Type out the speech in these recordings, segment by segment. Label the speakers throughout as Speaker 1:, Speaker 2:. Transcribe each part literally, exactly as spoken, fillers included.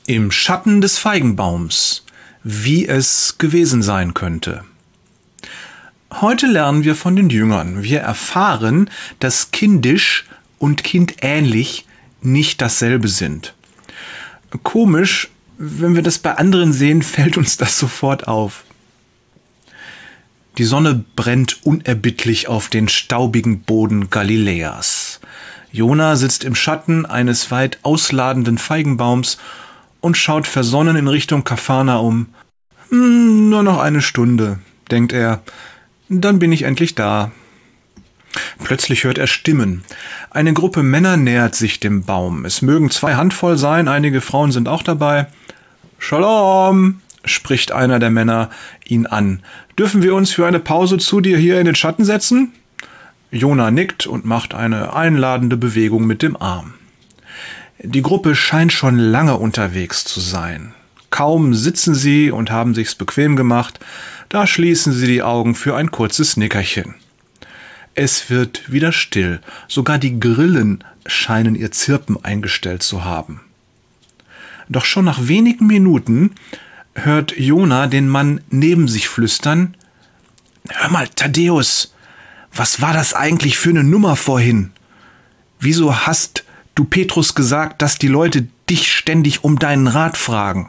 Speaker 1: Im Schatten des Feigenbaums, wie es gewesen sein könnte. Heute lernen wir von den Jüngern. Wir erfahren, dass kindisch und kindähnlich nicht dasselbe sind. Komisch, wenn wir das bei anderen sehen, fällt uns das sofort auf. Die Sonne brennt unerbittlich auf den staubigen Boden Galiläas. Jona sitzt im Schatten eines weit ausladenden Feigenbaums und schaut versonnen in Richtung Kapharnaum. Hm, nur noch eine Stunde, denkt er. Dann bin ich endlich da. Plötzlich hört er Stimmen. Eine Gruppe Männer nähert sich dem Baum. Es mögen zwei Handvoll sein, einige Frauen sind auch dabei. Shalom, spricht einer der Männer ihn an. Dürfen wir uns für eine Pause zu dir hier in den Schatten setzen? Jona nickt und macht eine einladende Bewegung mit dem Arm. Die Gruppe scheint schon lange unterwegs zu sein. Kaum sitzen sie und haben sich's bequem gemacht, da schließen sie die Augen für ein kurzes Nickerchen. Es wird wieder still, sogar die Grillen scheinen ihr Zirpen eingestellt zu haben. Doch schon nach wenigen Minuten hört Jona den Mann neben sich flüstern: »Hör mal, Thaddäus, was war das eigentlich für eine Nummer vorhin? Wieso hast du Petrus gesagt, dass die Leute dich ständig um deinen Rat fragen?«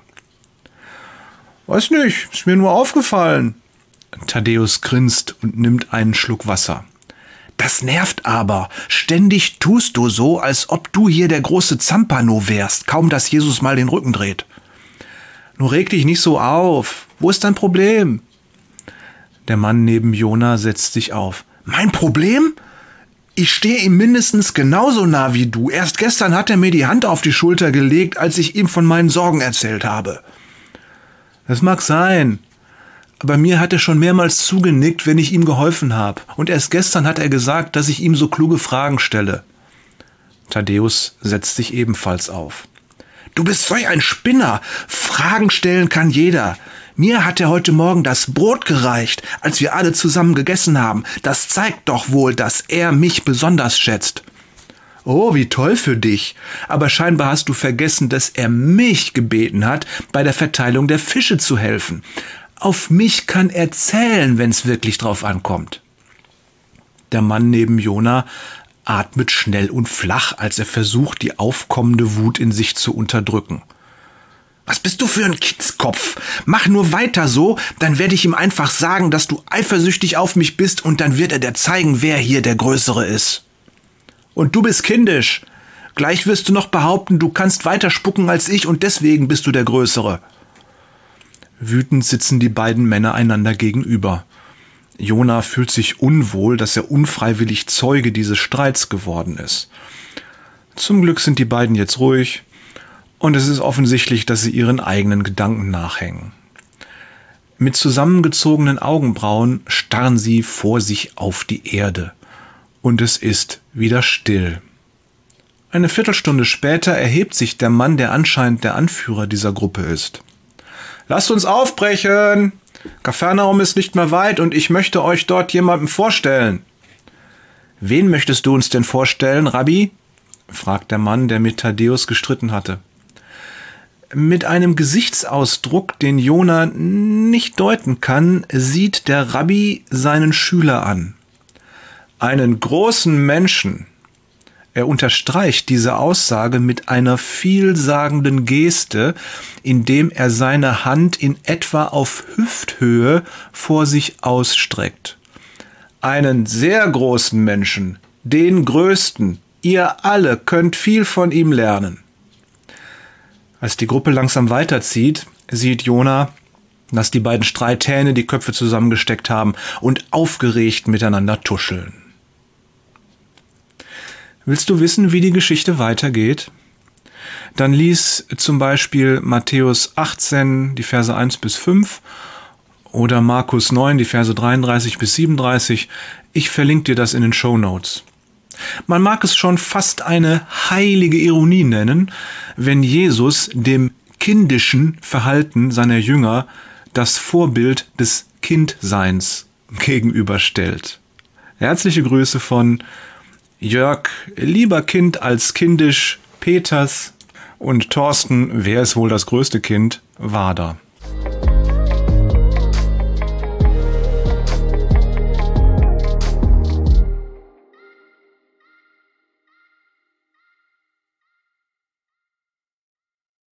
Speaker 1: »Weiß nicht, ist mir nur aufgefallen.« Thaddäus grinst und nimmt einen Schluck Wasser. »Das nervt aber. Ständig tust du so, als ob du hier der große Zampano wärst, kaum dass Jesus mal den Rücken dreht.« »Nur reg dich nicht so auf. Wo ist dein Problem?« Der Mann neben Jona setzt sich auf. »Mein Problem? Ich stehe ihm mindestens genauso nah wie du. Erst gestern hat er mir die Hand auf die Schulter gelegt, als ich ihm von meinen Sorgen erzählt habe.« »Das mag sein. Aber mir hat er schon mehrmals zugenickt, wenn ich ihm geholfen habe. Und erst gestern hat er gesagt, dass ich ihm so kluge Fragen stelle.« Thaddäus setzt sich ebenfalls auf. »Du bist solch ein Spinner. Fragen stellen kann jeder. Mir hat er heute Morgen das Brot gereicht, als wir alle zusammen gegessen haben. Das zeigt doch wohl, dass er mich besonders schätzt.« »Oh, wie toll für dich. Aber scheinbar hast du vergessen, dass er mich gebeten hat, bei der Verteilung der Fische zu helfen. Auf mich kann er zählen, wenn es wirklich drauf ankommt.« Der Mann neben Jona atmet schnell und flach, als er versucht, die aufkommende Wut in sich zu unterdrücken. »Was bist du für ein Kitzkopf? Mach nur weiter so, dann werde ich ihm einfach sagen, dass du eifersüchtig auf mich bist und dann wird er dir zeigen, wer hier der Größere ist. Und du bist kindisch. Gleich wirst du noch behaupten, du kannst weiter spucken als ich und deswegen bist du der Größere.« Wütend sitzen die beiden Männer einander gegenüber. Jona fühlt sich unwohl, dass er unfreiwillig Zeuge dieses Streits geworden ist. Zum Glück sind die beiden jetzt ruhig und es ist offensichtlich, dass sie ihren eigenen Gedanken nachhängen. Mit zusammengezogenen Augenbrauen starren sie vor sich auf die Erde und es ist wieder still. Eine Viertelstunde später erhebt sich der Mann, der anscheinend der Anführer dieser Gruppe ist. »Lasst uns aufbrechen! Kapharnaum ist nicht mehr weit und ich möchte euch dort jemandem vorstellen.« »Wen möchtest du uns denn vorstellen, Rabbi?« fragt der Mann, der mit Thaddäus gestritten hatte. Mit einem Gesichtsausdruck, den Jona nicht deuten kann, sieht der Rabbi seinen Schüler an. »Einen großen Menschen.« Er unterstreicht diese Aussage mit einer vielsagenden Geste, indem er seine Hand in etwa auf Hüfthöhe vor sich ausstreckt. »Einen sehr großen Menschen, den größten. Ihr alle könnt viel von ihm lernen.« Als die Gruppe langsam weiterzieht, sieht Jona, dass die beiden Streithähne die Köpfe zusammengesteckt haben und aufgeregt miteinander tuscheln. Willst du wissen, wie die Geschichte weitergeht? Dann lies zum Beispiel Matthäus achtzehn, die Verse eins bis fünf oder Markus neun, die Verse dreiunddreißig bis siebenunddreißig. Ich verlinke dir das in den Shownotes. Man mag es schon fast eine heilige Ironie nennen, wenn Jesus dem kindischen Verhalten seiner Jünger das Vorbild des Kindseins gegenüberstellt. Herzliche Grüße von Jörg, lieber Kind als kindisch, Peters Und Thorsten, wer ist wohl das größte Kind? Wader.